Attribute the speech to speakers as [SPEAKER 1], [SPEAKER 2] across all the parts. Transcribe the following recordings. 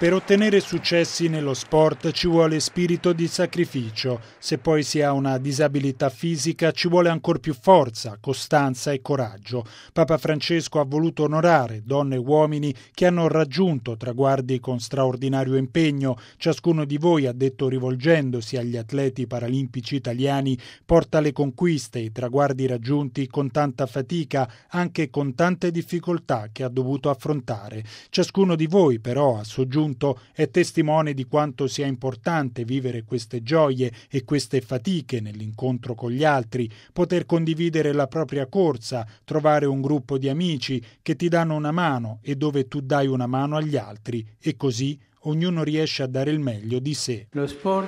[SPEAKER 1] Per ottenere successi nello sport ci vuole spirito di sacrificio. Se poi si ha una disabilità fisica ci vuole ancor più forza, costanza e coraggio. Papa Francesco ha voluto onorare donne e uomini che hanno raggiunto traguardi con straordinario impegno. Ciascuno di voi, ha detto rivolgendosi agli atleti paralimpici italiani, porta le conquiste e i traguardi raggiunti con tanta fatica, anche con tante difficoltà che ha dovuto affrontare. Ciascuno di voi però, ha soggiunto, è testimone di quanto sia importante vivere queste gioie e queste fatiche nell'incontro con gli altri, poter condividere la propria corsa, trovare un gruppo di amici che ti danno una mano e dove tu dai una mano agli altri e così ognuno riesce a dare il meglio di sé.
[SPEAKER 2] Lo sport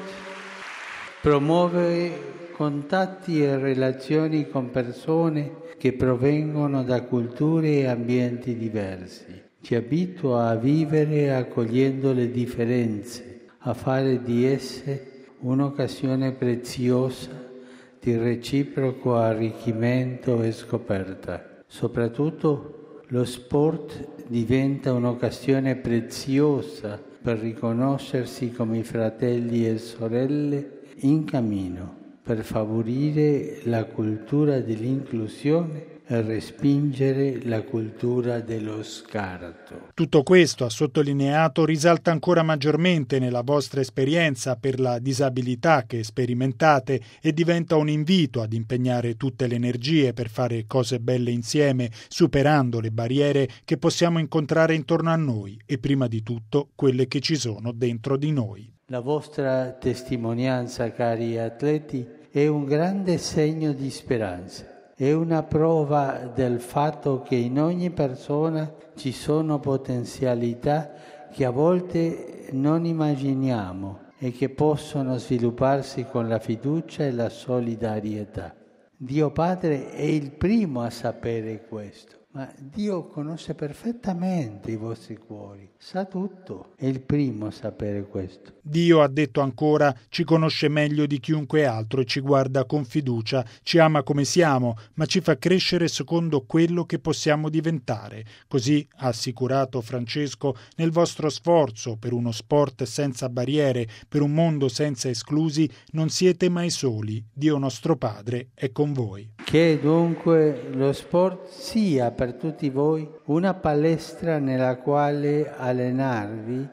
[SPEAKER 2] promuove contatti e relazioni con persone che provengono da culture e ambienti diversi. Ci abitua a vivere accogliendo le differenze, a fare di esse un'occasione preziosa di reciproco arricchimento e scoperta. Soprattutto lo sport diventa un'occasione preziosa per riconoscersi come fratelli e sorelle in cammino, per favorire la cultura dell'inclusione e respingere la cultura dello scarto.
[SPEAKER 1] Tutto questo, ha sottolineato, risalta ancora maggiormente nella vostra esperienza per la disabilità che sperimentate e diventa un invito ad impegnare tutte le energie per fare cose belle insieme, superando le barriere che possiamo incontrare intorno a noi e prima di tutto quelle che ci sono dentro di noi.
[SPEAKER 2] La vostra testimonianza, cari atleti, è un grande segno di speranza. È una prova del fatto che in ogni persona ci sono potenzialità che a volte non immaginiamo e che possono svilupparsi con la fiducia e la solidarietà. Dio Padre è il primo a sapere questo, ma Dio conosce perfettamente i vostri cuori, sa tutto, è il primo a sapere questo.
[SPEAKER 1] Dio, ha detto ancora, ci conosce meglio di chiunque altro e ci guarda con fiducia, ci ama come siamo, ma ci fa crescere secondo quello che possiamo diventare. Così, ha assicurato Francesco, nel vostro sforzo per uno sport senza barriere, per un mondo senza esclusi, non siete mai soli. Dio nostro Padre è con voi.
[SPEAKER 2] Che dunque lo sport sia per tutti voi una palestra nella quale allenarvi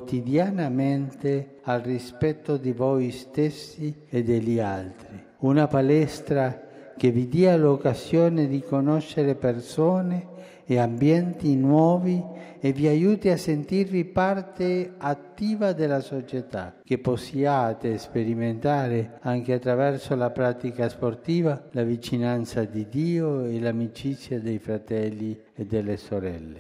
[SPEAKER 2] quotidianamente al rispetto di voi stessi e degli altri. Una palestra che vi dia l'occasione di conoscere persone e ambienti nuovi e vi aiuti a sentirvi parte attiva della società, che possiate sperimentare anche attraverso la pratica sportiva la vicinanza di Dio e l'amicizia dei fratelli e delle sorelle.